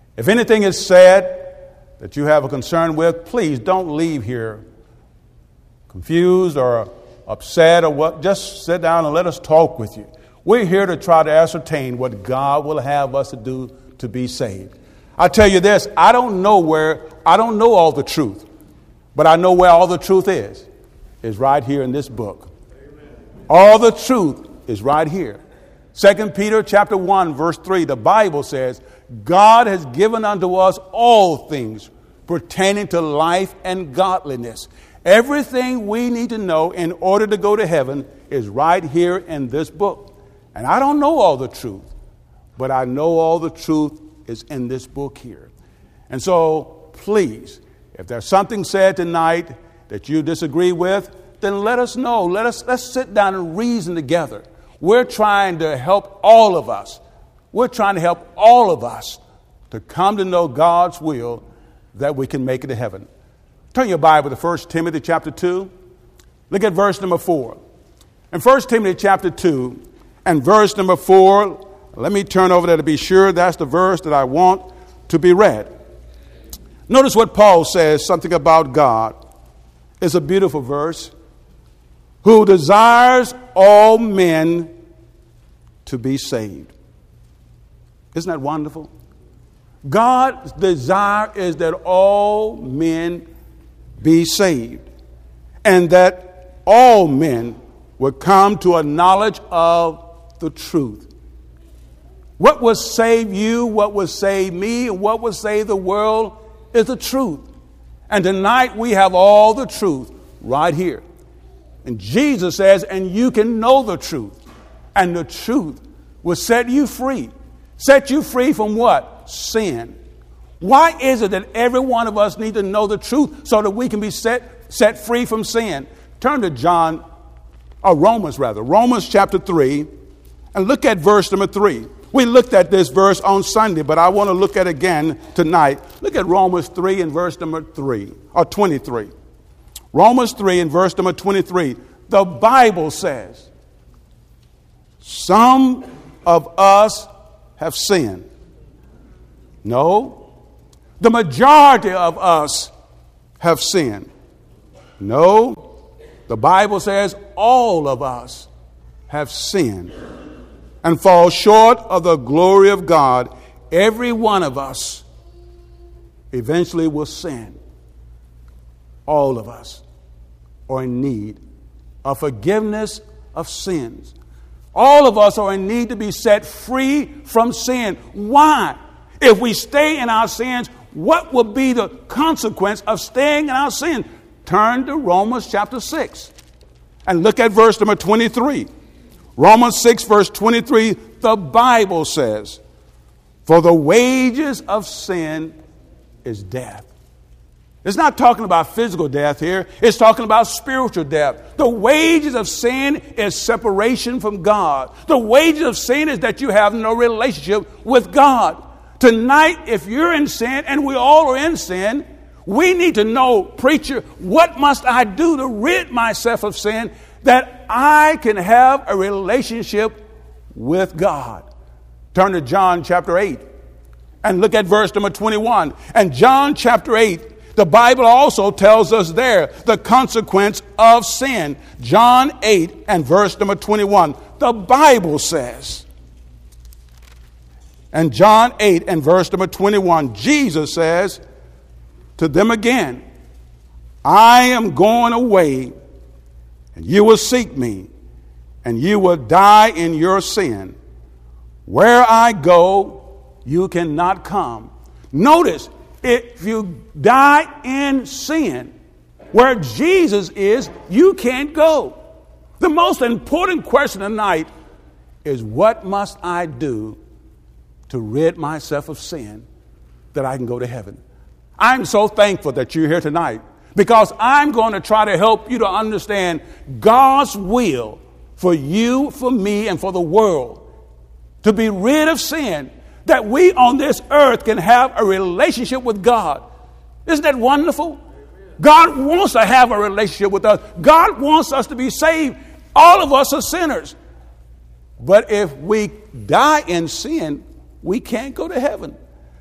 If anything is said that you have a concern with, please don't leave here confused or upset or what. Just sit down and let us talk with you. We're here to try to ascertain what God will have us to do to be saved. I tell you this, I don't know all the truth, but I know where all the truth is right here in this book. Amen. All the truth is right here. 2 Peter chapter 1, verse 3, the Bible says, God has given unto us all things pertaining to life and godliness. Everything we need to know in order to go to heaven is right here in this book. And I don't know all the truth, but I know all the truth is in this book here. And so, please, if there's something said tonight that you disagree with, then let us know. Let's sit down and reason together. We're trying to help all of us. We're trying to help all of us to come to know God's will that we can make it to heaven. Turn your Bible to 1 Timothy chapter 2. Look at verse number 4. In 1 Timothy chapter 2 and verse number 4, let me turn over there to be sure that's the verse that I want to be read. Notice what Paul says, something about God. It's a beautiful verse. Who desires all men to be saved. Isn't that wonderful? God's desire is that all men be saved, and that all men would come to a knowledge of the truth. What will save you, what will save me, and what will save the world is the truth. And tonight we have all the truth right here. And Jesus says, and you can know the truth, and the truth will set you free. Set you free from what? Sin. Why is it that every one of us need to know the truth so that we can be set free from sin? Turn to Romans chapter 3, and look at verse number 3. We looked at this verse on Sunday, but I want to look at it again tonight. Look at Romans 3 and verse number 3, or 23. Romans 3 and verse number 23. The Bible says, some of us have sinned. No. The majority of us have sinned. No. The Bible says all of us have sinned and fall short of the glory of God. Every one of us eventually will sin. All of us are in need of forgiveness of sins. All of us are in need to be set free from sin. Why? If we stay in our sins, what will be the consequence of staying in our sin? Turn to Romans chapter 6 and look at verse number 23. Romans 6 verse 23, the Bible says, for the wages of sin is death. It's not talking about physical death here. It's talking about spiritual death. The wages of sin is separation from God. The wages of sin is that you have no relationship with God. Tonight, if you're in sin, and we all are in sin, we need to know, preacher, what must I do to rid myself of sin that I can have a relationship with God? Turn to John chapter 8 and look at verse number 21. And John chapter 8, the Bible also tells us there the consequence of sin. John 8 and verse number 21. The Bible says, and John 8 and verse number 21, Jesus says to them again, I am going away, and you will seek me, and you will die in your sin. Where I go, you cannot come. Notice, if you die in sin, where Jesus is, you can't go. The most important question tonight is, what must I do to rid myself of sin that I can go to heaven? I'm so thankful that you're here tonight, because I'm going to try to help you to understand God's will for you, for me, and for the world, to be rid of sin, that we on this earth can have a relationship with God. Isn't that wonderful? God wants to have a relationship with us. God wants us to be saved. All of us are sinners. But if we die in sin, we can't go to heaven.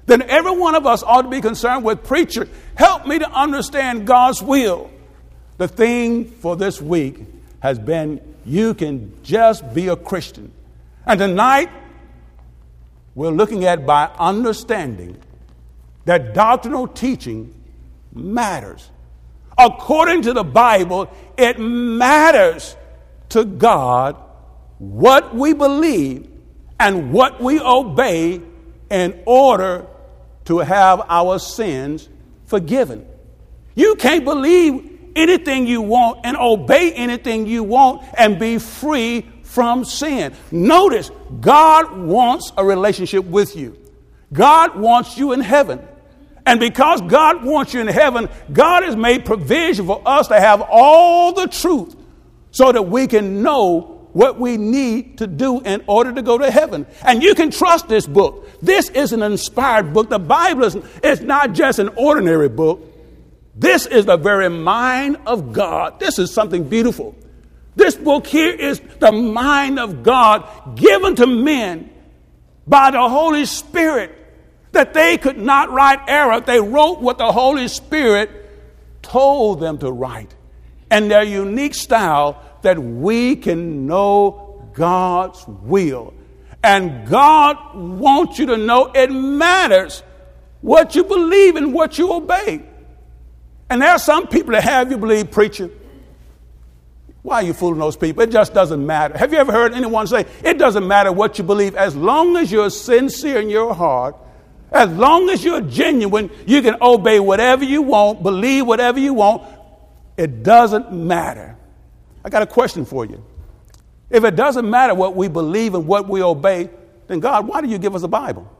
then every one of us ought to be concerned with, preacher, help me to understand God's will. The theme for this week has been, you can just be a Christian. And tonight, we're looking at by understanding that doctrinal teaching matters. According to the Bible, it matters to God what we believe and what we obey in order to have our sins forgiven. You can't believe anything you want and obey anything you want and be free from sin. Notice, God wants a relationship with you. God wants you in heaven. And because God wants you in heaven, God has made provision for us to have all the truth so that we can know what we need to do in order to go to heaven. And you can trust this book. This is an inspired book. The Bible is not just an ordinary book. This is the very mind of God. This is something beautiful. This book here is the mind of God given to men by the Holy Spirit, that they could not write error. They wrote what the Holy Spirit told them to write in their unique style, that we can know God's will. And God wants you to know it matters what you believe and what you obey. And there are some people that have you believe, preacher, why are you fooling those people? It just doesn't matter. Have you ever heard anyone say, it doesn't matter what you believe, as long as you're sincere in your heart, as long as you're genuine, you can obey whatever you want, believe whatever you want. It doesn't matter. I got a question for you. If it doesn't matter what we believe and what we obey, then God, why do you give us a Bible?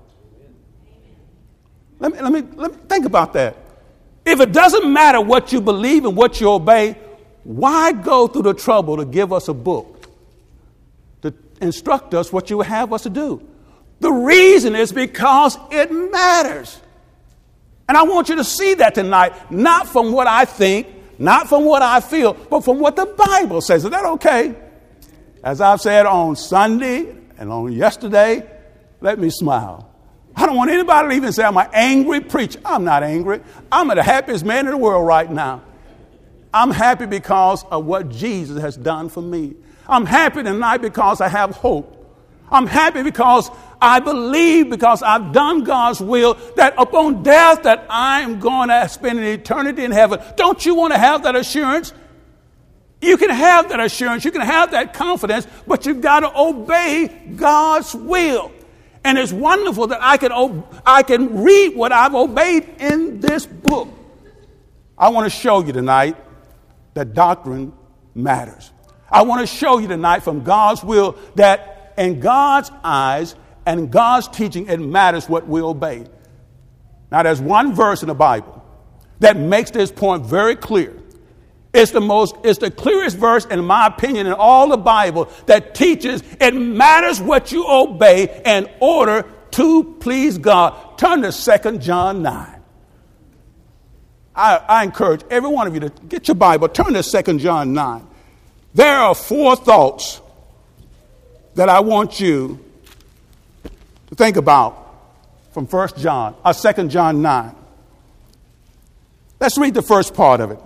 Let me think about that. If it doesn't matter what you believe and what you obey, why go through the trouble to give us a book to instruct us what you would have us to do? The reason is because it matters. And I want you to see that tonight, not from what I think, not from what I feel, but from what the Bible says. Is that okay? As I've said on Sunday and on yesterday, let me smile. I don't want anybody to even say I'm an angry preacher. I'm not angry. I'm the happiest man in the world right now. I'm happy because of what Jesus has done for me. I'm happy tonight because I have hope. I'm happy because I believe, because I've done God's will, that upon death that I'm going to spend an eternity in heaven. Don't you want to have that assurance? You can have that assurance. You can have that confidence, but you've got to obey God's will. And it's wonderful that I can read what I've obeyed in this book. I want to show you tonight that doctrine matters. I want to show you tonight from God's will that in God's eyes and God's teaching, it matters what we obey. Now, there's one verse in the Bible that makes this point very clear. It's the clearest verse, in my opinion, in all the Bible that teaches it matters what you obey in order to please God. Turn to 2 John 9. I encourage every one of you to get your Bible. Turn to 2 John 9. There are 4 thoughts that I want you to think about from 2 John 9. Let's read the first part of it.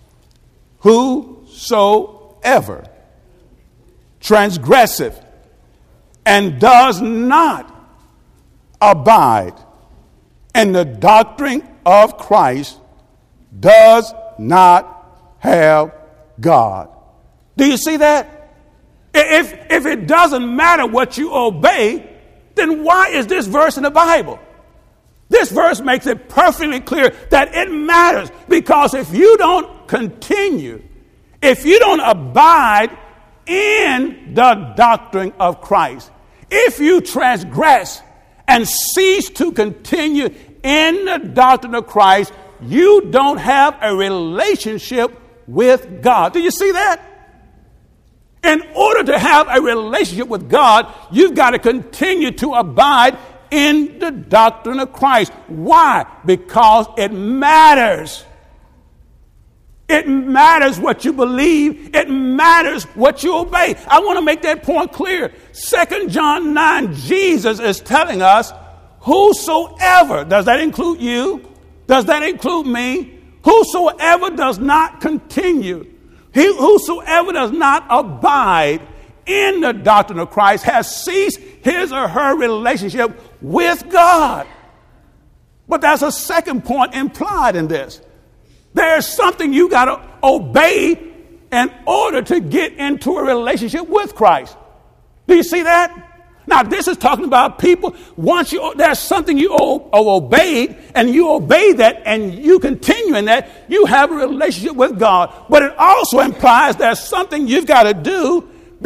Whosoever transgresseth and does not abide in the doctrine of Christ does not have God. Do you see that? If it doesn't matter what you obey, then why is this verse in the Bible? This verse makes it perfectly clear that it matters, because if you don't continue, if you don't abide in the doctrine of Christ, if you transgress and cease to continue in the doctrine of Christ, you don't have a relationship with God. Do you see that? In order to have a relationship with God, you've got to continue to abide in the doctrine of Christ. Why? Because it matters. It matters what you believe. It matters what you obey. I want to make that point clear. 2 John 9, Jesus is telling us Whosoever, does that include you? Does that include me? Whosoever does not continue, whosoever does not abide in the doctrine of Christ has ceased his or her relationship with God. But there's a second point implied in this. There's something you got to obey in order to get into a relationship with Christ. Do you see that? Now, this is talking about people. There's something you obeyed, and you obey that, and you continue in that, you have a relationship with God. But it also implies there's something you've got to do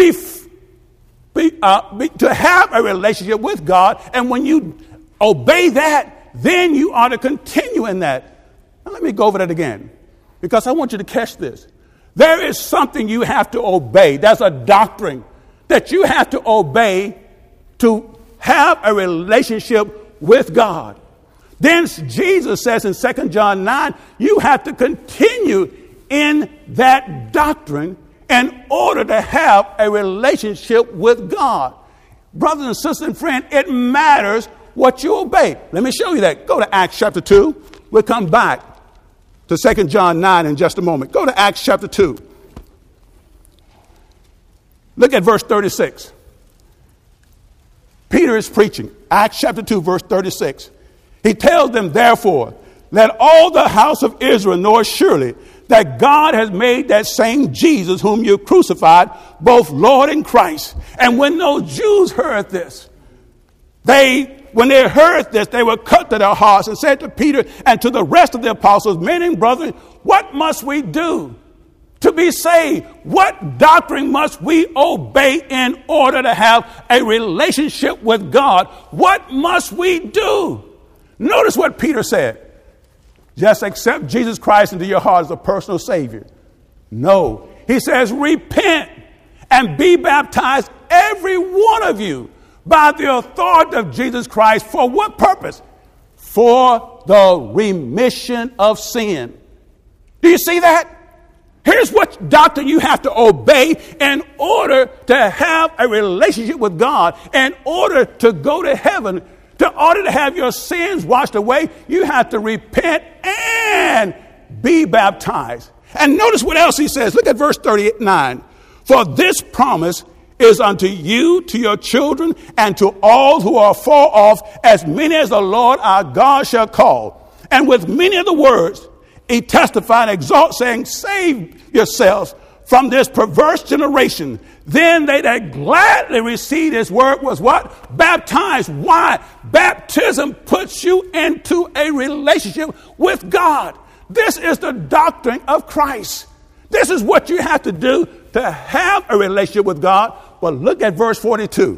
to have a relationship with God. And when you obey that, then you ought to continue in that. Now, let me go over that again, because I want you to catch this. There is something you have to obey. There's a doctrine that you have to obey to have a relationship with God. Then Jesus says in 2 John 9, you have to continue in that doctrine in order to have a relationship with God. Brothers and sisters and friends, it matters what you obey. Let me show you that. Go to Acts chapter 2. We'll come back to 2 John 9 in just a moment. Go to Acts chapter 2. Look at verse 36. Peter is preaching. Acts chapter 2, verse 36. He tells them, therefore, let all the house of Israel know surely that God has made that same Jesus whom you crucified, both Lord and Christ. And when those Jews heard this, when they heard this, they were cut to their hearts and said to Peter and to the rest of the apostles, men and brethren, what must we do to be saved? What doctrine must we obey in order to have a relationship with God? What must we do? Notice what Peter said. Just accept Jesus Christ into your heart as a personal Savior. No. He says, repent and be baptized, every one of you, by the authority of Jesus Christ. For what purpose? For the remission of sin. Do you see that? Here's what doctrine you have to obey in order to have a relationship with God, in order to go to heaven. In order to have your sins washed away, you have to repent and be baptized. And notice what else he says. Look at verse 39. For this promise is unto you, to your children, and to all who are far off, as many as the Lord our God shall call. And with many of the words, he testified and exhort, saying, save yourselves from this perverse generation. Then they that gladly received his word was what? Baptized. Why? Baptism puts you into a relationship with God. This is the doctrine of Christ. This is what you have to do to have a relationship with God. Well, look at verse 42.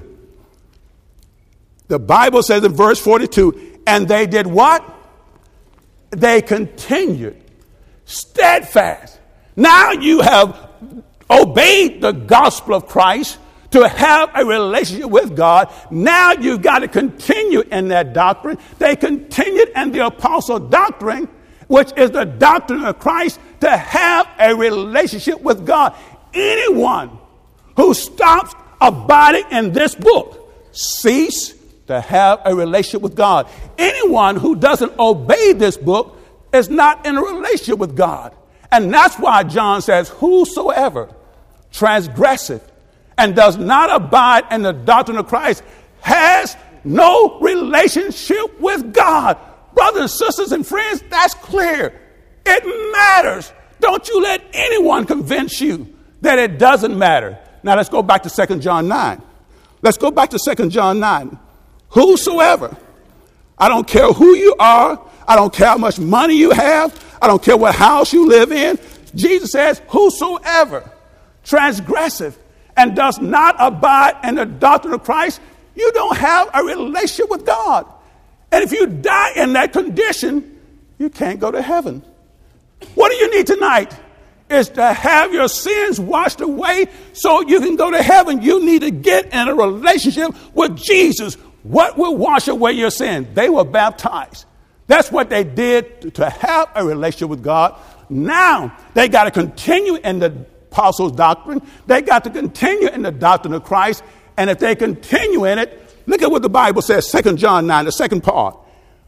The Bible says in verse 42, and they did what? They continued steadfast. Now you have obeyed the gospel of Christ to have a relationship with God. Now you've got to continue in that doctrine. They continued in the apostle doctrine, which is the doctrine of Christ, to have a relationship with God. Anyone who stops abiding in this book cease to have a relationship with God. Anyone who doesn't obey this book is not in a relationship with God. And that's why John says, whosoever transgresseth and does not abide in the doctrine of Christ has no relationship with God. Brothers and sisters and friends, that's clear. It matters. Don't you let anyone convince you that it doesn't matter. Now let's go back to 2 John 9. Let's go back to 2 John 9. Whosoever, I don't care who you are, I don't care how much money you have, I don't care what house you live in. Jesus says, whosoever transgresseth and does not abide in the doctrine of Christ, you don't have a relationship with God. And if you die in that condition, you can't go to heaven. What do you need tonight? Is to have your sins washed away so you can go to heaven. You need to get in a relationship with Jesus. What will wash away your sin? They were baptized. That's what they did to have a relationship with God. Now they got to continue in the apostles' doctrine. They got to continue in the doctrine of Christ. And if they continue in it, Look at what the Bible says, 2 John 9, the second part.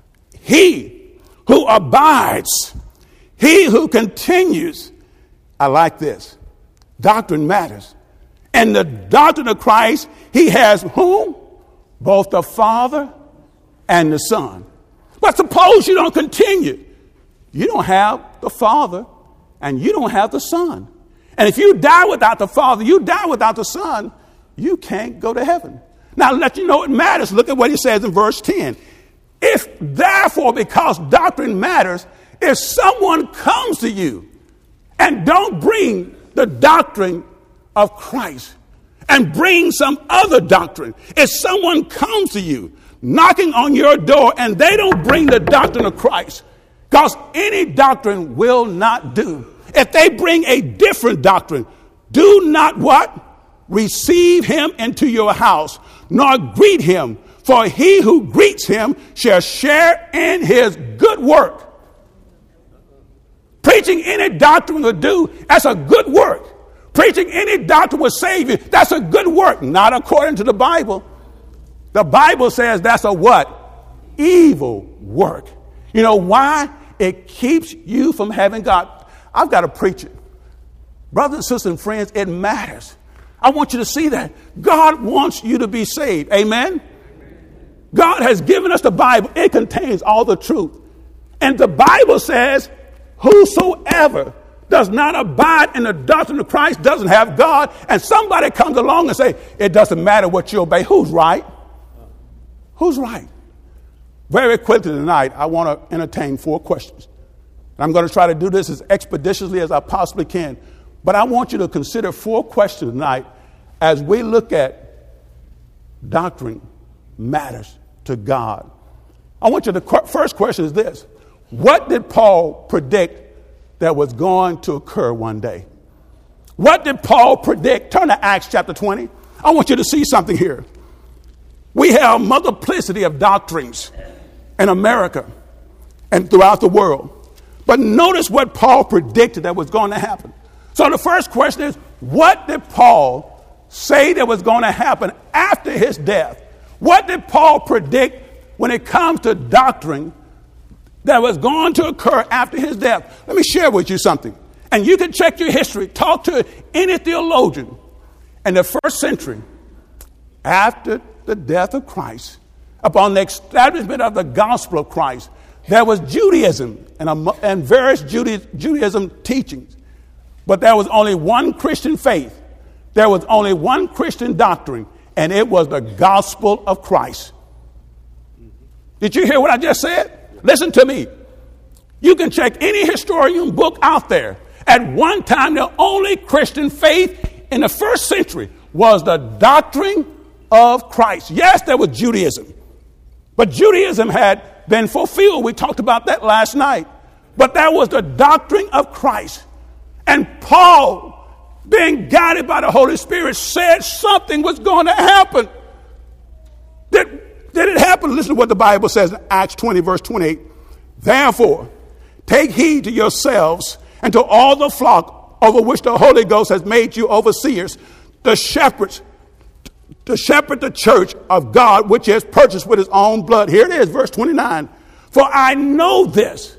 He who abides, he who continues. I like this. Doctrine matters. And the doctrine of Christ, he has whom? Both the Father and the Son. But suppose you don't continue. You don't have the Father and you don't have the Son. And if you die without the Father, you die without the Son, you can't go to heaven. Now, let you know it matters. Look at what he says in verse 10. If therefore, because doctrine matters, if someone comes to you and don't bring the doctrine of Christ and bring some other doctrine, if someone comes to you knocking on your door and they don't bring the doctrine of Christ, because any doctrine will not do. If they bring a different doctrine, do not what? Receive him into your house, nor greet him, for he who greets him shall share in his good work. Preaching any doctrine will do, that's a good work. Preaching any doctrine will save you, that's a good work. Not according to the Bible. The Bible says that's a what? Evil work. You know why? It keeps you from having God. I've got to preach it. Brothers and sisters and friends, it matters. I want you to see that. God wants you to be saved. Amen? God has given us the Bible. It contains all the truth. And the Bible says, whosoever does not abide in the doctrine of Christ doesn't have God. And somebody comes along and say, it doesn't matter what you obey. Who's right? Who's right? Very quickly tonight, I want to entertain 4 questions. I'm going to try to do this as expeditiously as I possibly can. But I want you to consider 4 questions tonight as we look at doctrine matters to God. I want you to, first question is this. What did Paul predict that was going to occur one day? What did Paul predict? Turn to Acts chapter 20. I want you to see something here. We have a multiplicity of doctrines in America and throughout the world. But notice what Paul predicted that was going to happen. So the first question is, what did Paul say that was going to happen after his death? What did Paul predict when it comes to doctrine that was going to occur after his death? Let me share with you something. And you can check your history. Talk to any theologian in the first century after the death of Christ, upon the establishment of the gospel of Christ. There was Judaism and various Judaism teachings. But there was only one Christian faith. There was only one Christian doctrine, and it was the gospel of Christ. Did you hear what I just said? Listen to me. You can check any historian book out there. At one time, the only Christian faith in the first century was the doctrine of Christ. Yes, there was Judaism. But Judaism had been fulfilled. We talked about that last night. But that was the doctrine of Christ. And Paul, being guided by the Holy Spirit, said something was going to happen. Did it happen? Listen to what the Bible says in Acts 20, verse 28. Therefore, take heed to yourselves and to all the flock over which the Holy Ghost has made you overseers, the shepherds, to shepherd the church of God, which he has purchased with his own blood. Here it is, verse 29. For I know this.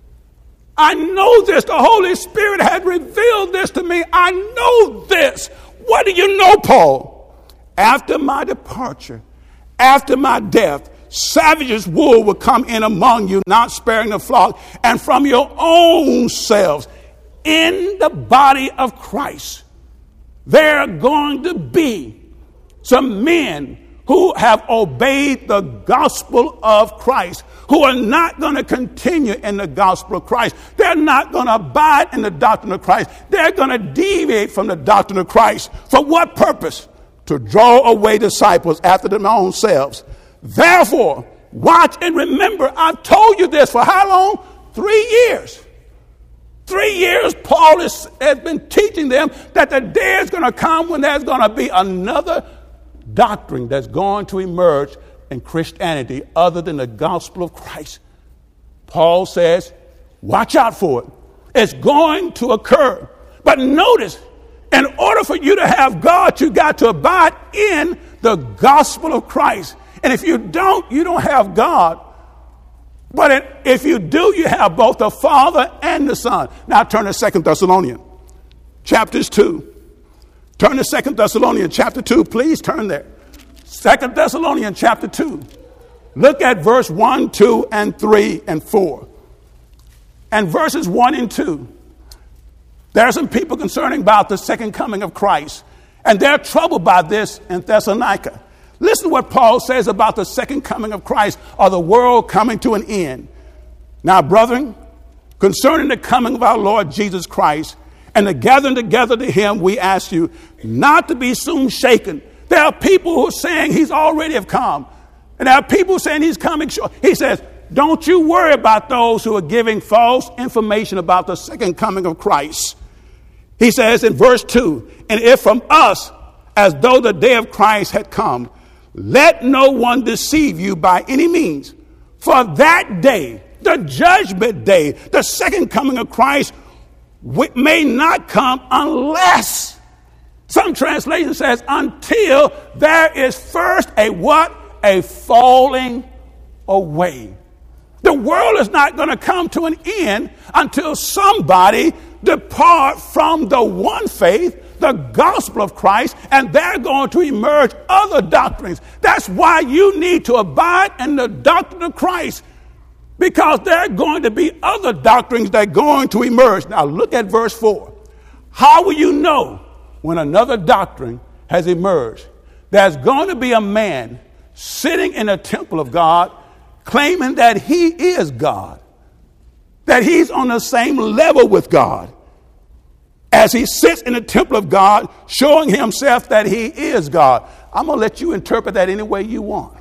I know this. The Holy Spirit had revealed this to me. I know this. What do you know, Paul? After my departure, after my death, savages will come in among you, not sparing the flock, and from your own selves, in the body of Christ, there are going to be some men who have obeyed the gospel of Christ, who are not going to continue in the gospel of Christ. They're not going to abide in the doctrine of Christ. They're going to deviate from the doctrine of Christ. For what purpose? To draw away disciples after their own selves. Therefore, watch and remember, I've told you this for how long? 3 years. 3 years, Paul has been teaching them that the day is going to come when there's going to be another doctrine that's going to emerge in Christianity other than the gospel of Christ. Paul says, watch out for it. It's going to occur. But notice, in order for you to have God, you got to abide in the gospel of Christ. And if you don't, you don't have God. But if you do, you have both the Father and the Son. Now turn to 2 Thessalonians, chapters 2. Turn to 2 Thessalonians, chapter 2. Please turn there. 2 Thessalonians, chapter 2. Look at verse 1, 2, and 3, and 4. And verses 1 and 2. There are some people concerning about the second coming of Christ. And they're troubled by this in Thessalonica. Listen to what Paul says about the second coming of Christ, or the world coming to an end. Now, brethren, concerning the coming of our Lord Jesus Christ and the gathering together to him, we ask you not to be soon shaken. There are people who are saying he's already have come. And there are people saying he's coming short. He says, don't you worry about those who are giving false information about the second coming of Christ. He says in verse 2, and if from us, as though the day of Christ had come, let no one deceive you by any means. For that day, the judgment day, the second coming of Christ, may not come unless, some translation says, until there is first a what? A falling away. The world is not going to come to an end until somebody depart from the one faith, the gospel of Christ, and they're going to emerge other doctrines. That's why you need to abide in the doctrine of Christ, because there are going to be other doctrines that are going to emerge. Now look at verse 4. How will you know when another doctrine has emerged? There's going to be a man sitting in the temple of God claiming that he is God, that he's on the same level with God, as he sits in the temple of God, showing himself that he is God. I'm going to let you interpret that any way you want.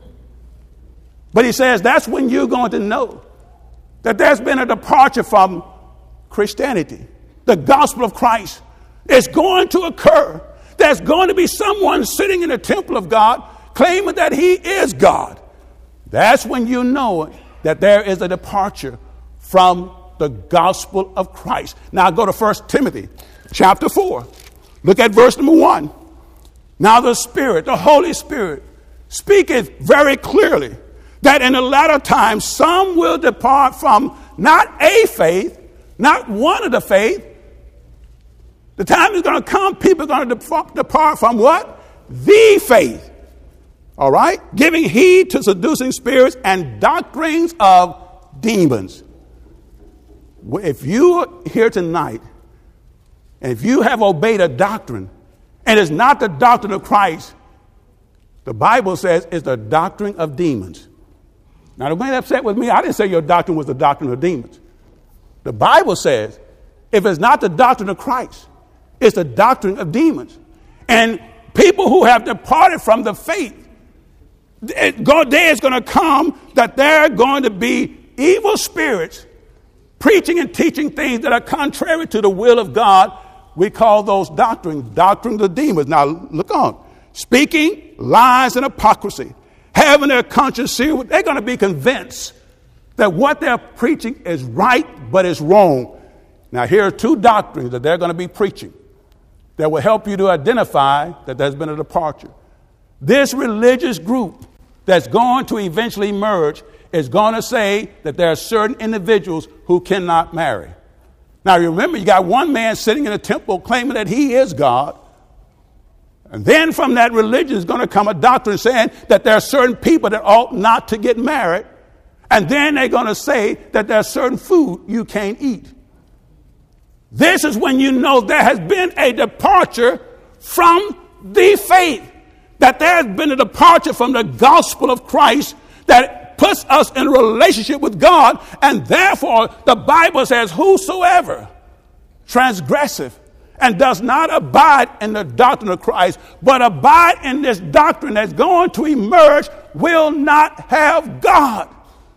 But he says that's when you're going to know that there's been a departure from Christianity. The gospel of Christ is going to occur. There's going to be someone sitting in the temple of God claiming that he is God. That's when you know that there is a departure from the gospel of Christ. Now go to 1 Timothy chapter 4. Look at verse number 1. Now the Spirit, the Holy Spirit, speaketh very clearly that in the latter times some will depart from not a faith, not one of the faith. The time is going to come, people are going to depart from what? The faith. All right? Giving heed to seducing spirits and doctrines of demons. If you are here tonight, and if you have obeyed a doctrine, and it's not the doctrine of Christ, the Bible says it's the doctrine of demons. Now, don't get upset with me. I didn't say your doctrine was the doctrine of demons. The Bible says if it's not the doctrine of Christ, it's the doctrine of demons. And people who have departed from the faith, day is going to come that there are going to be evil spirits preaching and teaching things that are contrary to the will of God. We call those doctrines of demons. Now, look on. Speaking lies and hypocrisy, having their conscience seared. They're going to be convinced that what they're preaching is right, but it's wrong. Now, here are two doctrines that they're going to be preaching that will help you to identify that there's been a departure. This religious group that's going to eventually emerge is going to say that there are certain individuals who cannot marry. Now, remember, you got one man sitting in a temple claiming that he is God. And then from that religion is going to come a doctrine saying that there are certain people that ought not to get married. And then they're going to say that there's certain food you can't eat. This is when you know there has been a departure from the faith, that there has been a departure from the gospel of Christ that puts us in a relationship with God. And therefore, the Bible says, whosoever transgresseth and does not abide in the doctrine of Christ, but abide in this doctrine that's going to emerge, will not have God.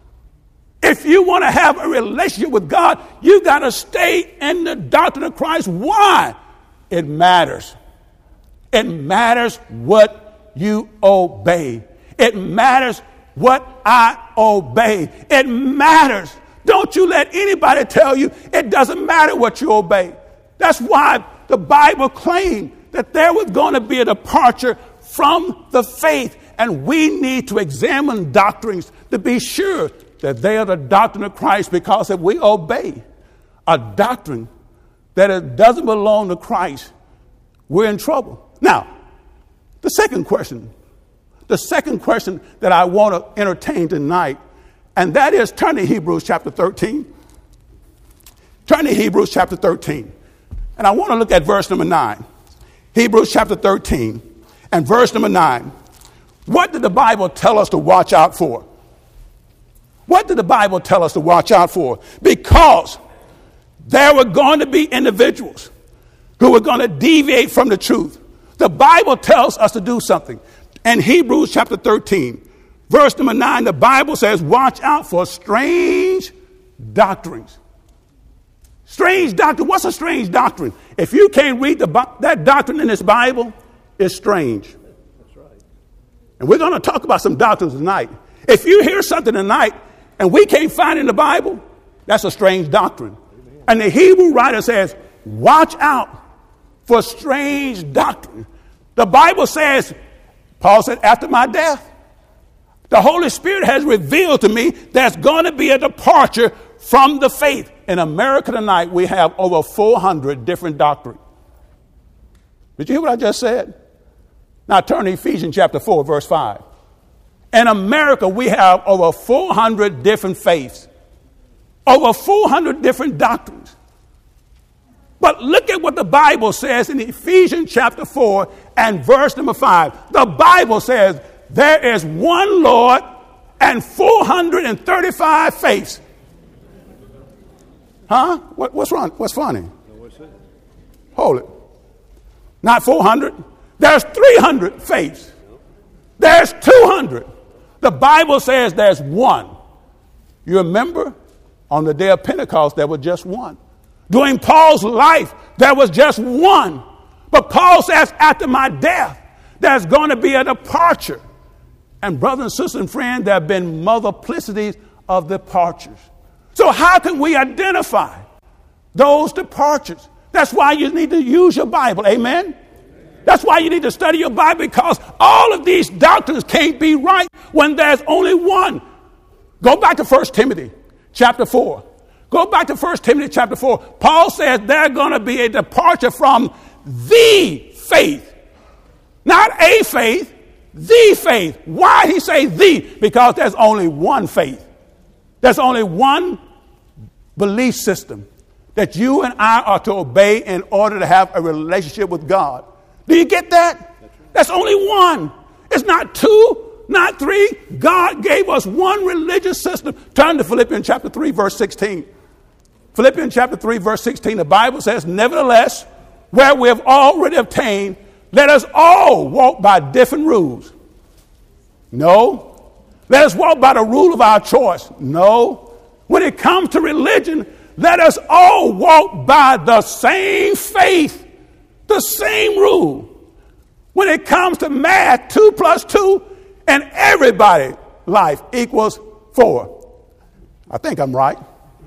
If you want to have a relationship with God, you got to stay in the doctrine of Christ. Why? It matters. It matters what you obey. It matters what I obey. It matters. Don't you let anybody tell you it doesn't matter what you obey. That's why the Bible claimed that there was going to be a departure from the faith. And we need to examine doctrines to be sure that they are the doctrine of Christ, because if we obey a doctrine that it doesn't belong to Christ, we're in trouble. Now, the second question that I want to entertain tonight, and that is turn to Hebrews chapter 13. Turn to Hebrews chapter 13. And I want to look at verse number 9. Hebrews chapter 13 and verse number 9. What did the Bible tell us to watch out for? What did the Bible tell us to watch out for? Because there were going to be individuals who were going to deviate from the truth. The Bible tells us to do something. In Hebrews chapter 13, verse number 9, the Bible says, watch out for strange doctrines. Strange doctrine. What's a strange doctrine? If you can't read that doctrine in this Bible, it's strange. That's right. And we're going to talk about some doctrines tonight. If you hear something tonight and we can't find it in the Bible, that's a strange doctrine. Amen. And the Hebrew writer says, watch out for strange doctrine. The Bible says, Paul said, after my death, the Holy Spirit has revealed to me there's going to be a departure from the faith. In America tonight, we have over 400 different doctrines. Did you hear what I just said? Now turn to Ephesians chapter 4, verse 5. In America, we have over 400 different faiths, over 400 different doctrines. But look at what the Bible says in Ephesians chapter 4 and verse number 5. The Bible says there is one Lord and 435 faiths. Huh? What's wrong? What's funny? Hold it. Not 400. There's 300 faiths. There's 200. The Bible says there's one. You remember on the day of Pentecost, there was just one. During Paul's life, there was just one. But Paul says, after my death, there's going to be a departure. And brothers and sisters and friends, there have been multiplicities of departures. So how can we identify those departures? That's why you need to use your Bible. Amen? That's why you need to study your Bible, because all of these doctrines can't be right when there's only one. Go back to 1 Timothy chapter 4. Go back to 1 Timothy chapter 4. Paul says there's going to be a departure from the faith. Not a faith, the faith. Why he say the? Because there's only one faith. There's only one belief system that you and I are to obey in order to have a relationship with God. Do you get that? That's only one. It's not two, not three. God gave us one religious system. Turn to Philippians chapter 3, verse 16. Philippians chapter 3, verse 16, the Bible says, nevertheless, where we have already obtained, let us all walk by different rules. No. Let us walk by the rule of our choice. No. When it comes to religion, let us all walk by the same faith, the same rule. When it comes to math, 2 plus 2, and everybody's life equals 4. I think I'm right.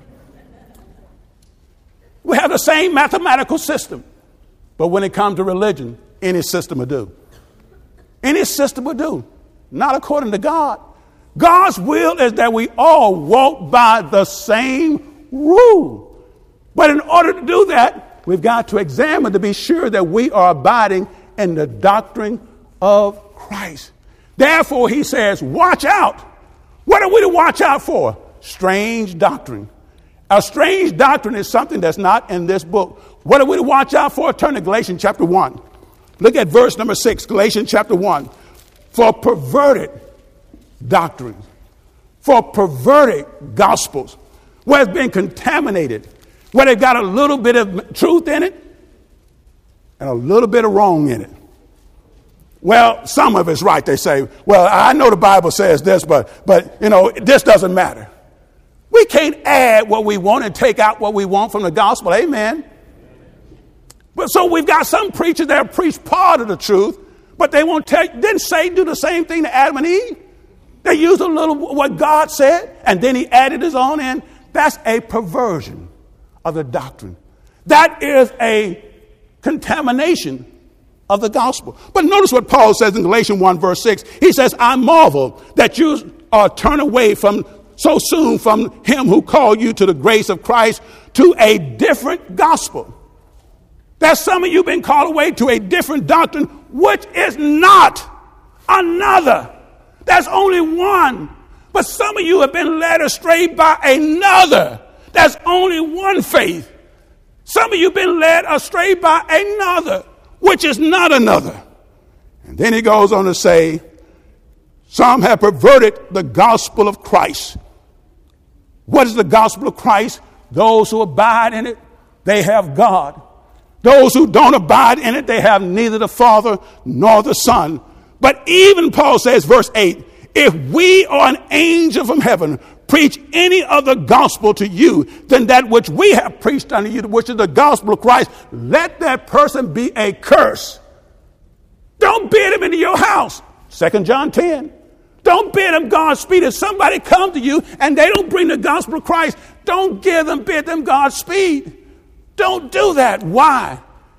We have the same mathematical system. But when it comes to religion, any system will do. Any system will do. Not according to God. God's will is that we all walk by the same rule. But in order to do that, we've got to examine to be sure that we are abiding in the doctrine of Christ. Therefore, he says, watch out. What are we to watch out for? Strange doctrine. A strange doctrine is something that's not in this book. What are we to watch out for? Turn to Galatians chapter 1. Look at verse number 6, Galatians chapter 1. For perverted doctrines, for perverted gospels, where it's been contaminated, where they've got a little bit of truth in it and a little bit of wrong in it. Well, some of it's right. They say, well, I know the Bible says this, but this doesn't matter. We can't add what we want and take out what we want from the gospel. Amen. But so we've got some preachers that preach part of the truth, but they won't tell. Didn't Satan do the same thing to Adam and Eve? They used a little what God said, and then he added his own in. That's a perversion of the doctrine. That is a contamination of the gospel. But notice what Paul says in Galatians 1 verse 6. He says, I marvel that you turn away from so soon from him who called you to the grace of Christ to a different gospel. That some of you have been called away to a different doctrine, which is not another. There's only one. But some of you have been led astray by another. There's only one faith. Some of you have been led astray by another, which is not another. And then he goes on to say, some have perverted the gospel of Christ. What is the gospel of Christ? Those who abide in it, they have God. Those who don't abide in it, they have neither the Father nor the Son. But even Paul says, verse 8, if we or an angel from heaven preach any other gospel to you than that which we have preached unto you, which is the gospel of Christ, let that person be a curse. Don't bid him into your house. 2 John 10. Don't bid them Godspeed. If somebody comes to you and they don't bring the gospel of Christ, don't bid them Godspeed. Don't do that. Why?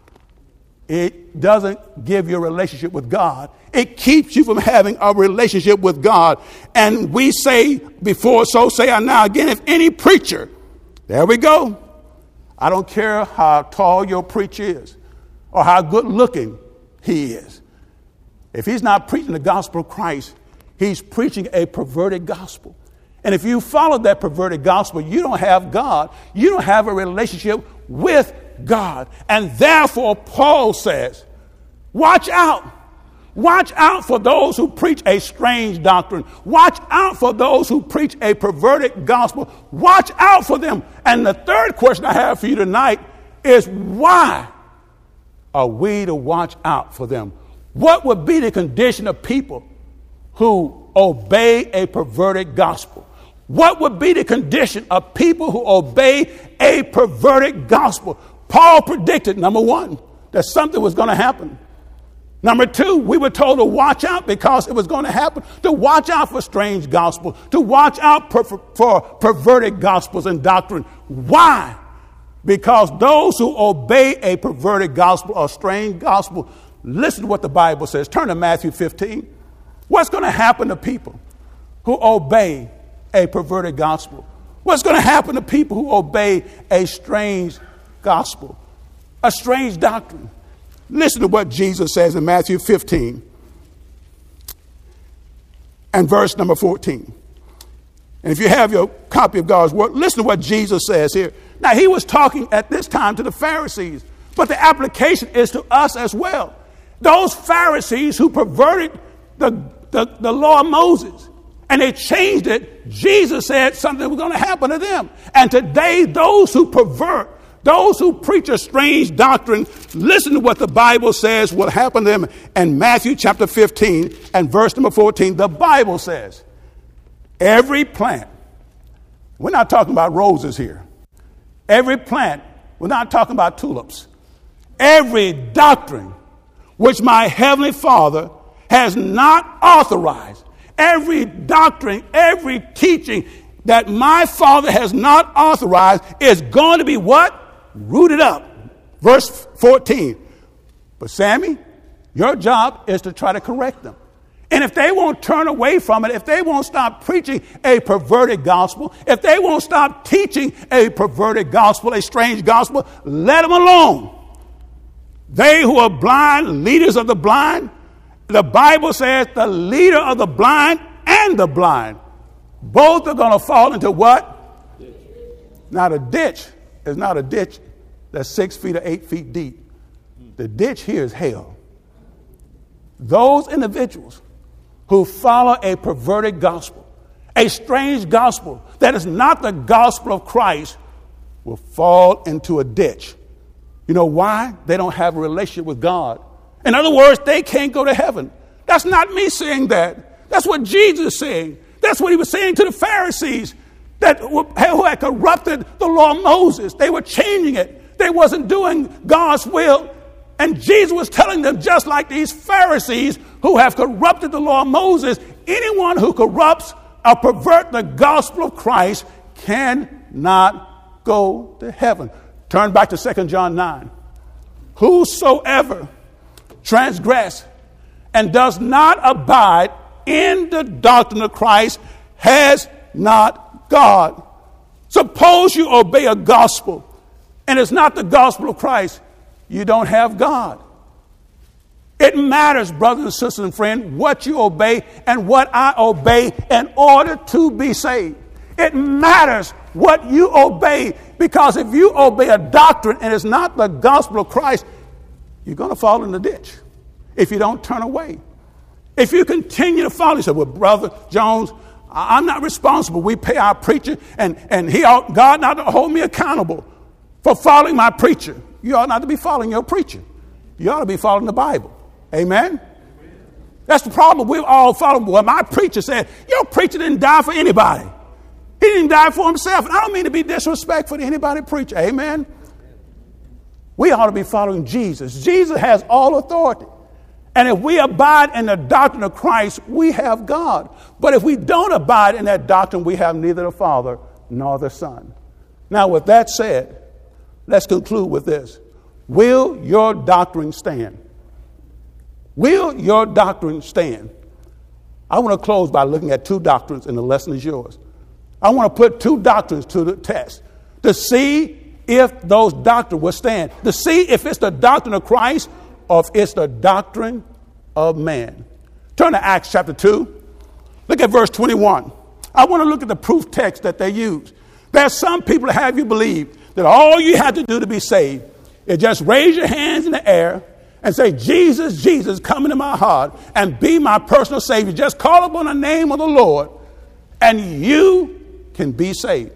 It doesn't give you a relationship with God. It keeps you from having a relationship with God. And we say before, so say I now again, if any preacher, there we go. I don't care how tall your preacher is or how good looking he is. If he's not preaching the gospel of Christ, he's preaching a perverted gospel. And if you follow that perverted gospel, you don't have God. You don't have a relationship with God. And therefore, Paul says, watch out. Watch out for those who preach a strange doctrine. Watch out for those who preach a perverted gospel. Watch out for them. And the third question I have for you tonight is, why are we to watch out for them? What would be the condition of people who obey a perverted gospel? What would be the condition of people who obey a perverted gospel? Paul predicted, number one, that something was going to happen. Number two, we were told to watch out because it was going to happen, to watch out for strange gospel, to watch out for perverted gospels and doctrine. Why? Because those who obey a perverted gospel or strange gospel, listen to what the Bible says. Turn to Matthew 15. What's going to happen to people who obey a perverted gospel? What's going to happen to people who obey a strange gospel, a strange doctrine? Listen to what Jesus says in Matthew 15 and verse number 14. And if you have your copy of God's word, listen to what Jesus says here. Now, he was talking at this time to the Pharisees, but the application is to us as well. Those Pharisees who perverted the law of Moses and they changed it, Jesus said something was going to happen to them. And today, those who pervert, those who preach a strange doctrine, listen to what the Bible says will happen to them. In Matthew chapter 15 and verse number 14, the Bible says, every plant, we're not talking about roses here. Every plant, we're not talking about tulips. Every doctrine which my heavenly Father has not authorized, every doctrine, every teaching that my Father has not authorized is going to be what? Rooted up. Verse 14. But Sammy, your job is to try to correct them. And if they won't turn away from it, if they won't stop preaching a perverted gospel, if they won't stop teaching a perverted gospel, a strange gospel, let them alone. They who are blind, leaders of the blind, the Bible says the leader of the blind and the blind, both are going to fall into what? Ditch. Now the ditch is not a ditch that's 6 feet or 8 feet deep. The ditch here is hell. Those individuals who follow a perverted gospel, a strange gospel that is not the gospel of Christ, will fall into a ditch. You know why? They don't have a relationship with God. In other words, they can't go to heaven. That's not me saying that. That's what Jesus is saying. That's what he was saying to the Pharisees who had corrupted the law of Moses. They were changing it. They wasn't doing God's will. And Jesus was telling them, just like these Pharisees who have corrupted the law of Moses, anyone who corrupts or pervert the gospel of Christ cannot go to heaven. Turn back to 2 John 9. Whosoever transgress, and does not abide in the doctrine of Christ has not God. Suppose you obey a gospel and it's not the gospel of Christ, you don't have God. It matters, brothers and sisters and friends, what you obey and what I obey in order to be saved. It matters what you obey, because if you obey a doctrine and it's not the gospel of Christ, you're going to fall in the ditch if you don't turn away. If you continue to follow, you say, well, Brother Jones, I'm not responsible. We pay our preacher, and God not to hold me accountable for following my preacher. You ought not to be following your preacher. You ought to be following the Bible. Amen? That's the problem. We all follow. Well, my preacher said, your preacher didn't die for anybody. He didn't die for himself. And I don't mean to be disrespectful to anybody preacher. Amen? We ought to be following Jesus. Jesus has all authority. And if we abide in the doctrine of Christ, we have God. But if we don't abide in that doctrine, we have neither the Father nor the Son. Now, with that said, let's conclude with this. Will your doctrine stand? Will your doctrine stand? I want to close by looking at two doctrines, and the lesson is yours. I want to put two doctrines to the test to see if those doctrines will stand, to see if it's the doctrine of Christ or if it's the doctrine of man. Turn to Acts chapter 2. Look at verse 21. I want to look at the proof text that they use. There's some people that have you believe that all you have to do to be saved is just raise your hands in the air and say, Jesus, Jesus, come into my heart and be my personal Savior. Just call upon the name of the Lord and you can be saved.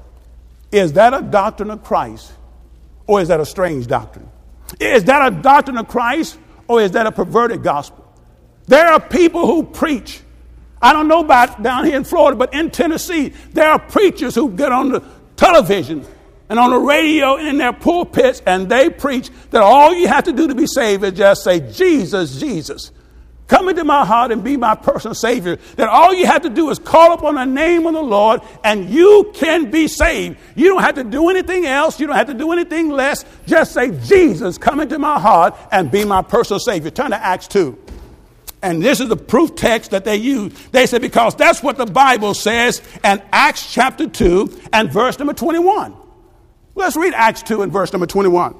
Is that a doctrine of Christ, or is that a strange doctrine? Is that a doctrine of Christ, or is that a perverted gospel? There are people who preach. I don't know about down here in Florida, but in Tennessee, there are preachers who get on the television and on the radio and in their pulpits, and they preach that all you have to do to be saved is just say, Jesus, Jesus, come into my heart and be my personal Savior. That all you have to do is call upon the name of the Lord and you can be saved. You don't have to do anything else. You don't have to do anything less. Just say, Jesus, come into my heart and be my personal Savior. Turn to Acts 2. And this is the proof text that they use. They said, because that's what the Bible says in Acts chapter 2 and verse number 21. Let's read Acts 2 and verse number 21.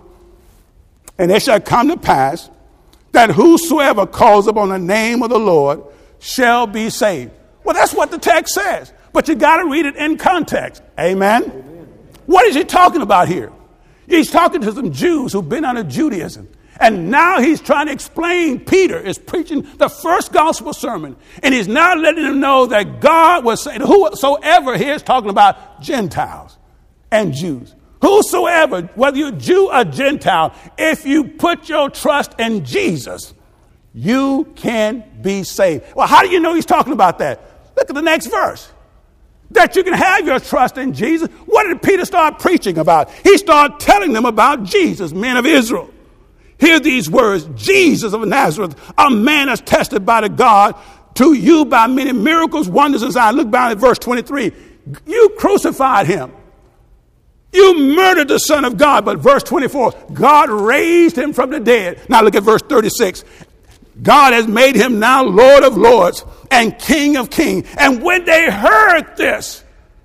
And it shall come to pass that whosoever calls upon the name of the Lord shall be saved. Well, that's what the text says. But you got to read it in context. Amen? Amen. What is he talking about here? He's talking to some Jews who've been under Judaism. And now he's trying to explain. Peter is preaching the first gospel sermon. And he's now letting them know that God was saying, whosoever here is talking about Gentiles and Jews. Whosoever, whether you're Jew or Gentile, if you put your trust in Jesus, you can be saved. Well, how do you know he's talking about that? Look at the next verse. That you can have your trust in Jesus. What did Peter start preaching about? He started telling them about Jesus, men of Israel. Hear these words, Jesus of Nazareth, a man that's tested by the God to you by many miracles, wonders, and signs. Look down at verse 23. You crucified him. You murdered the Son of God. But verse 24, God raised him from the dead. Now look at verse 36. God has made him now Lord of lords and King of kings. And when they heard this,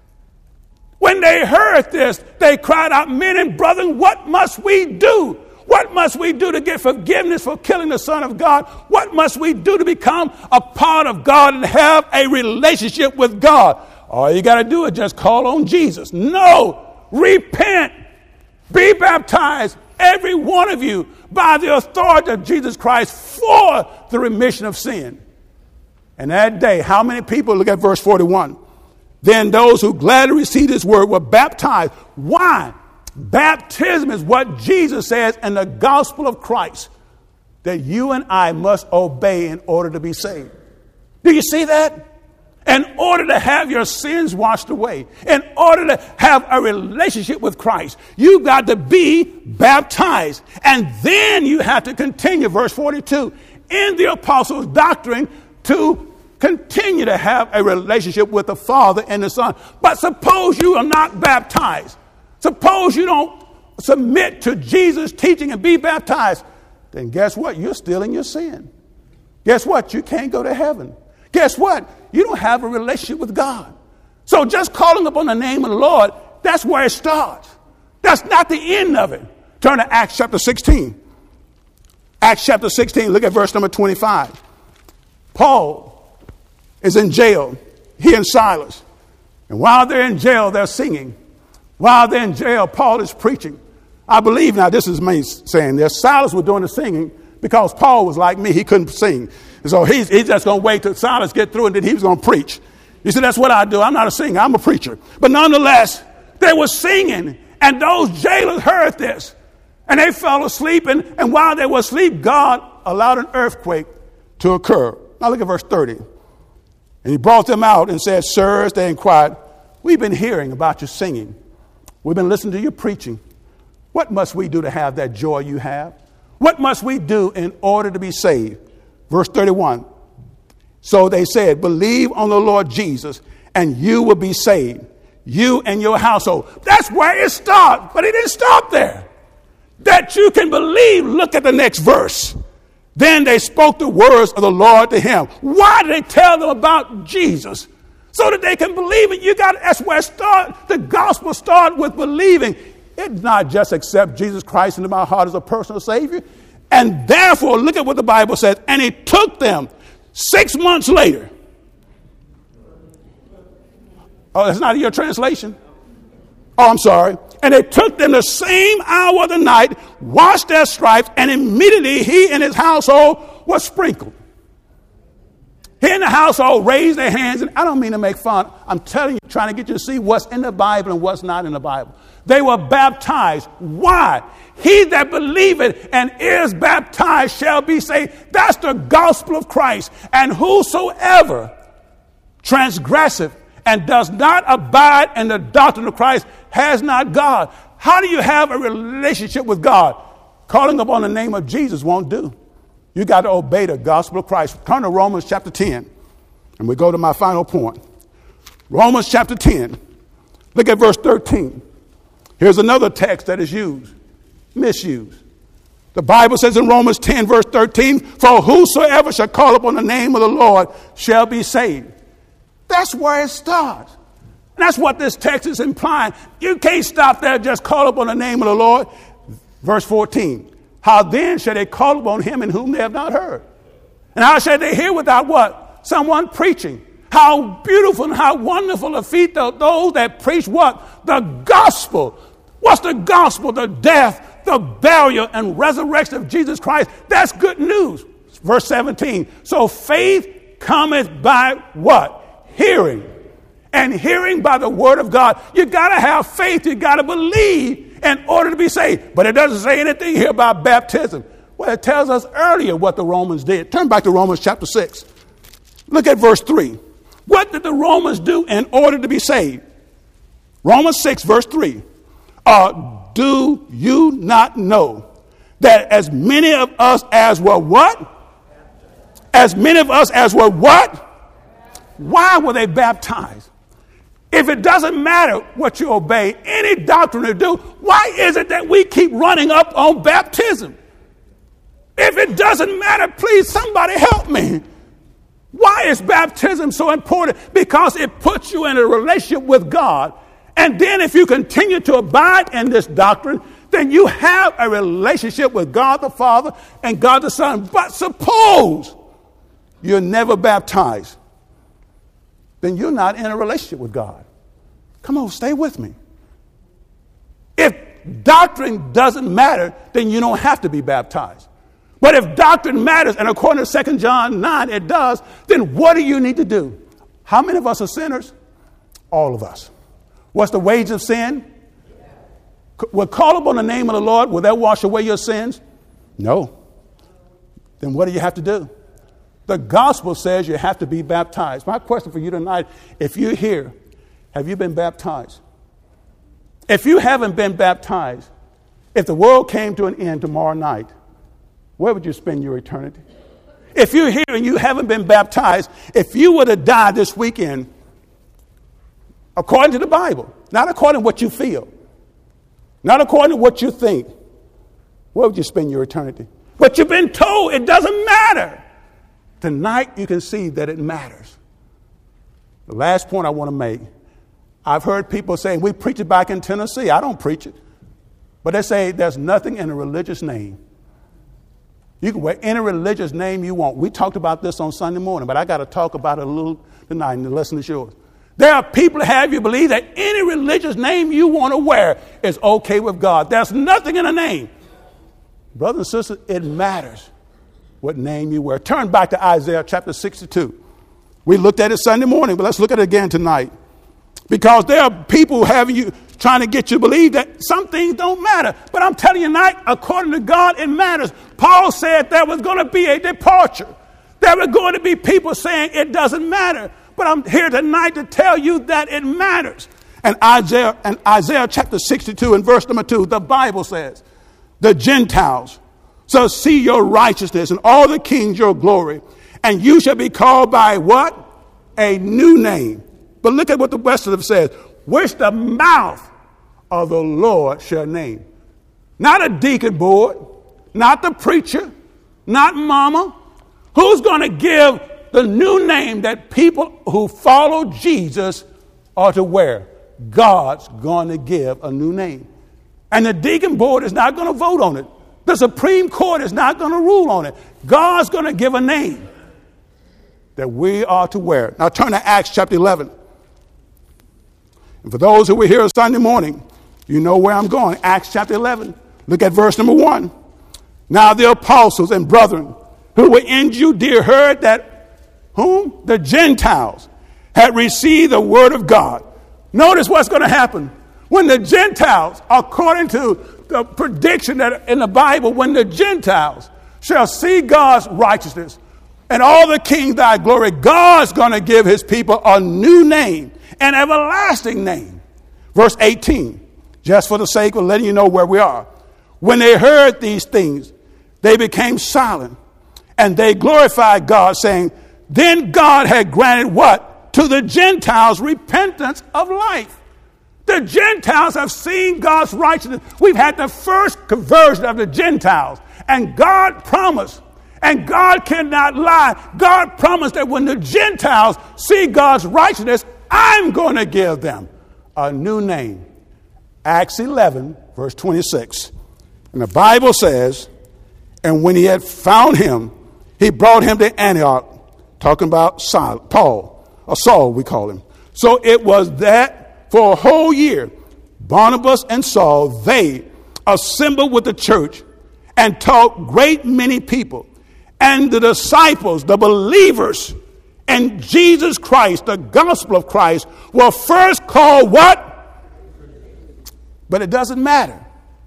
they cried out, men and brethren, what must we do? What must we do to get forgiveness for killing the Son of God? What must we do to become a part of God and have a relationship with God? All you got to do is just call on Jesus. No. Repent, be baptized, every one of you, by the authority of Jesus Christ for the remission of sin. And that day, how many people, look at verse 41, then those who gladly received his word were baptized. Why? Baptism is what Jesus says in the gospel of Christ that you and I must obey in order to be saved. Do you see that? In order to have your sins washed away, in order to have a relationship with Christ, you got to be baptized. And then you have to continue, verse 42, in the apostles' doctrine to continue to have a relationship with the Father and the Son. But suppose you are not baptized. Suppose you don't submit to Jesus' teaching and be baptized. then guess what? You're still in your sin. Guess what? You can't go to heaven. Guess what? You don't have a relationship with God. So just calling upon the name of the Lord, that's where it starts. That's not the end of it. Turn to Acts chapter 16. Acts chapter 16, look at verse number 25. Paul is in jail, he and Silas. And while they're in jail, they're singing. While they're in jail, Paul is preaching. I believe, now this is me saying this, Silas was doing the singing because Paul was like me, he couldn't sing. And so he's just going to wait till Silas get through and then he was going to preach. You see, that's what I do. I'm not a singer, I'm a preacher. But nonetheless, they were singing and those jailers heard this. And they fell asleep, and while they were asleep, God allowed an earthquake to occur. Now look at verse 30. And he brought them out and said, Sirs, they inquired, we've been hearing about your singing. We've been listening to your preaching. What must we do to have that joy you have? What must we do in order to be saved? Verse 31. So they said, believe on the Lord Jesus, and you will be saved, you and your household. That's where it starts, but it didn't stop there. That you can believe. Look at the next verse. Then they spoke the words of the Lord to him. Why did they tell them about Jesus? So that they can believe it. That's where it starts. The gospel starts with believing. It's not just accept Jesus Christ into my heart as a personal Savior. And therefore, look at what the Bible says. And it took them 6 months later. Oh, that's not your translation. Oh, I'm sorry. And it took them the same hour of the night, washed their stripes, and immediately he and his household was sprinkled. He and the household raised their hands, and I don't mean to make fun. I'm telling you, trying to get you to see what's in the Bible and what's not in the Bible. They were baptized. Why? He that believeth and is baptized shall be saved. That's the gospel of Christ. And whosoever transgresseth and does not abide in the doctrine of Christ has not God. How do you have a relationship with God? Calling upon the name of Jesus won't do. You got to obey the gospel of Christ. Turn to Romans chapter 10, and we go to my final point. Romans chapter 10. Look at verse 13. Here's another text that is used, misused. The Bible says in Romans 10, verse 13, for whosoever shall call upon the name of the Lord shall be saved. That's where it starts. And that's what this text is implying. You can't stop there, just call upon the name of the Lord. Verse 14. How then shall they call upon him in whom they have not heard? And how shall they hear without what? Someone preaching. How beautiful and how wonderful the feet of those that preach what? The gospel. What's the gospel? The death, the burial, and resurrection of Jesus Christ. That's good news. Verse 17. So faith cometh by what? Hearing. And hearing by the word of God. You got to have faith. You got to believe in order to be saved. But it doesn't say anything here about baptism. Well, it tells us earlier what the Romans did. Turn back to Romans chapter 6. Look at verse 3. What did the Romans do in order to be saved? Romans 6, verse 3. Do you not know that as many of us as were what? As many of us as were what? Why were they baptized? If it doesn't matter what you obey, any doctrine to do, why is it that we keep running up on baptism? If it doesn't matter, please, somebody help me. Why is baptism so important? Because it puts you in a relationship with God. And then if you continue to abide in this doctrine, then you have a relationship with God the Father and God the Son. But suppose you're never baptized, then you're not in a relationship with God. Come on, stay with me. If doctrine doesn't matter, then you don't have to be baptized. But if doctrine matters, and according to 2 John 9, it does, then what do you need to do? How many of us are sinners? All of us. What's the wage of sin? Will call upon the name of the Lord, will that wash away your sins? No. Then what do you have to do? The gospel says you have to be baptized. My question for you tonight, if you're here, have you been baptized? If you haven't been baptized, if the world came to an end tomorrow night, where would you spend your eternity? If you're here and you haven't been baptized, if you were to die this weekend, according to the Bible, not according to what you feel, not according to what you think, where would you spend your eternity? But you've been told it doesn't matter. Tonight you can see that it matters. The last point I want to make, I've heard people saying, we preach it back in Tennessee. I don't preach it. But they say there's nothing in a religious name. You can wear any religious name you want. We talked about this on Sunday morning, but I got to talk about it a little tonight, and the lesson is yours. There are people that have you believe that any religious name you want to wear is okay with God. There's nothing in a name. Brothers and sisters, it matters what name you wear. Turn back to Isaiah chapter 62. We looked at it Sunday morning, but let's look at it again tonight. Because there are people having you trying to get you to believe that some things don't matter. But I'm telling you tonight, according to God, it matters. Paul said there was going to be a departure. There were going to be people saying it doesn't matter. But I'm here tonight to tell you that it matters. And Isaiah chapter 62 and verse number 2, the Bible says, the Gentiles shall see your righteousness and all the kings your glory. And you shall be called by what? A new name. But look at what the rest of it says. Which the mouth of the Lord shall name. Not a deacon board, not the preacher, not mama. Who's going to give the new name that people who follow Jesus are to wear? God's going to give a new name. And the deacon board is not going to vote on it. The Supreme Court is not going to rule on it. God's going to give a name that we are to wear. Now turn to Acts chapter 11. And for those who were here Sunday morning, you know where I'm going. Acts chapter 11. Look at verse number 1. Now the apostles and brethren who were in Judea heard that whom? The Gentiles had received the word of God. Notice what's going to happen. When the Gentiles, according to the prediction that in the Bible, when the Gentiles shall see God's righteousness and all the kings thy glory, God's going to give his people a new name, an everlasting name. Verse 18, just for the sake of letting you know where we are. When they heard these things, they became silent and they glorified God, saying, then God had granted what? To the Gentiles repentance of life. The Gentiles have seen God's righteousness. We've had the first conversion of the Gentiles. And God promised, and God cannot lie, God promised that when the Gentiles see God's righteousness, I'm going to give them a new name. Acts 11, verse 26. And the Bible says, and when he had found him, he brought him to Antioch, talking about Paul, or Saul we call him. So it was that for a whole year, Barnabas and Saul, they assembled with the church and taught great many people. And the disciples, the believers in Jesus Christ, the gospel of Christ, were first called what? But it doesn't matter.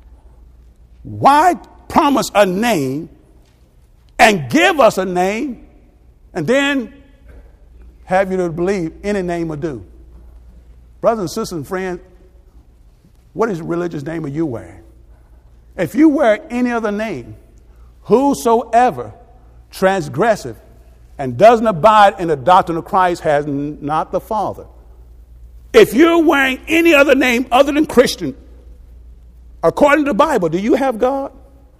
Why promise a name and give us a name and then have you to believe any name will do? Brothers and sisters and friends, what is the religious name are you wearing? If you wear any other name, whosoever transgressive and doesn't abide in the doctrine of Christ has not the Father. If you're wearing any other name other than Christian, according to the Bible, do you have God?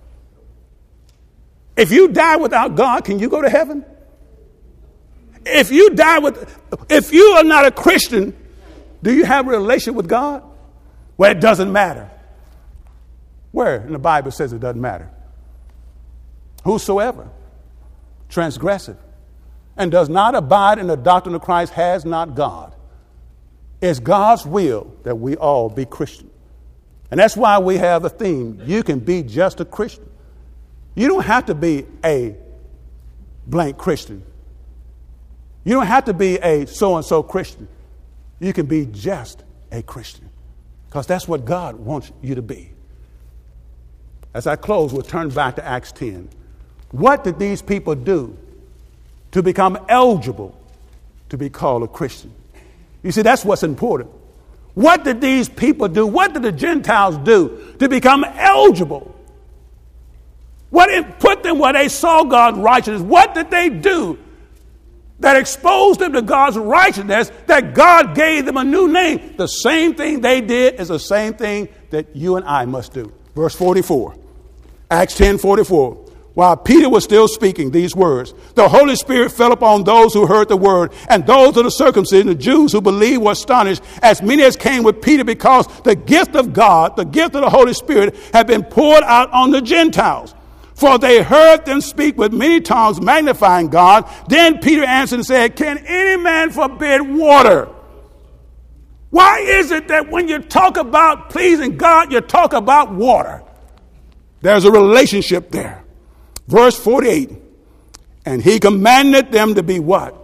If you die without God, can you go to heaven? If you are not a Christian, do you have a relationship with God? Well, it doesn't matter. Where in the Bible says it doesn't matter? Whosoever transgressive and does not abide in the doctrine of Christ has not God. It's God's will that we all be Christian. And that's why we have the theme, you can be just a Christian. You don't have to be a blank Christian. You don't have to be a so-and-so Christian. You can be just a Christian because that's what God wants you to be. As I close, we'll turn back to Acts 10. What did these people do to become eligible to be called a Christian? You see, that's what's important. What did these people do? What did the Gentiles do to become eligible? What it put them where they saw God's righteousness? What did they do that exposed them to God's righteousness, that God gave them a new name? The same thing they did is the same thing that you and I must do. Verse 44, Acts 10:44. while Peter was still speaking these words, the Holy Spirit fell upon those who heard the word, and those of the circumcision, the Jews who believed, were astonished, as many as came with Peter, because the gift of God, the gift of the Holy Spirit, had been poured out on the Gentiles. For they heard them speak with many tongues, magnifying God. Then Peter answered and said, can any man forbid water? Why is it that when you talk about pleasing God, you talk about water? There's a relationship there. Verse 48, and he commanded them to be what?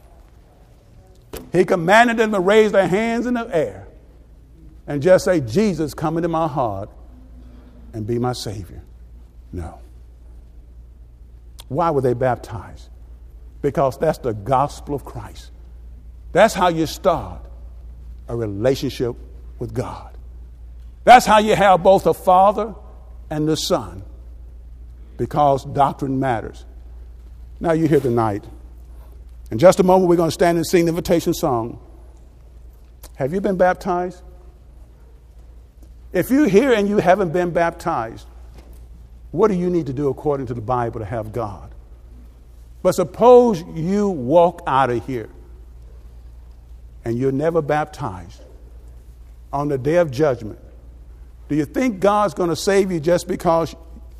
He commanded them to raise their hands in the air and just say, Jesus, come into my heart and be my Savior. No. Why were they baptized? Because that's the gospel of Christ. That's how you start a relationship with God. That's how you have both the Father and the Son, because doctrine matters. Now you're here tonight. In just a moment, we're going to stand and sing the invitation song. Have you been baptized? If you're here and you haven't been baptized, what do you need to do according to the Bible to have God? But suppose you walk out of here and you're never baptized. On the day of judgment, do you think God's going to save you just because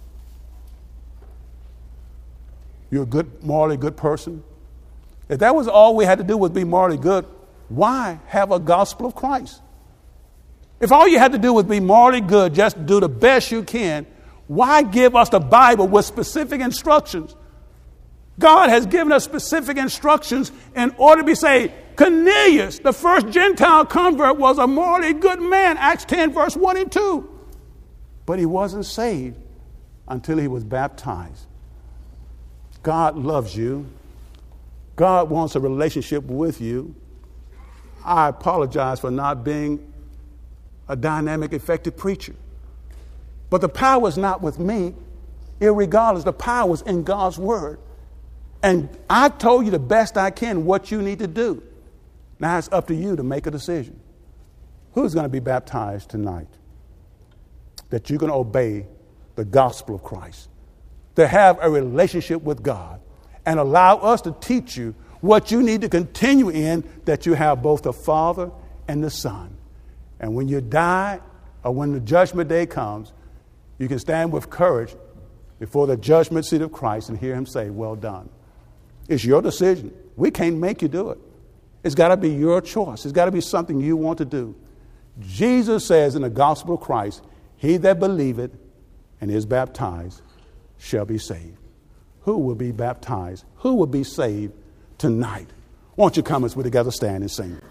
you're a good, morally good person? If that was all we had to do was be morally good, why have a gospel of Christ? If all you had to do was be morally good, just do the best you can, why give us the Bible with specific instructions? God has given us specific instructions in order to be saved. Cornelius, the first Gentile convert, was a morally good man, Acts 10, verse 1 and 2. But he wasn't saved until he was baptized. God loves you. God wants a relationship with you. I apologize for not being a dynamic, effective preacher. But the power is not with me. Irregardless, the power is in God's word. And I've told you the best I can what you need to do. Now it's up to you to make a decision. Who's going to be baptized tonight? That you're going to obey the gospel of Christ, to have a relationship with God, and allow us to teach you what you need to continue in, that you have both the Father and the Son. And when you die, or when the judgment day comes, you can stand with courage before the judgment seat of Christ and hear him say, well done. It's your decision. We can't make you do it. It's got to be your choice. It's got to be something you want to do. Jesus says in the gospel of Christ, he that believeth and is baptized shall be saved. Who will be baptized? Who will be saved tonight? Won't you come as we together stand and sing?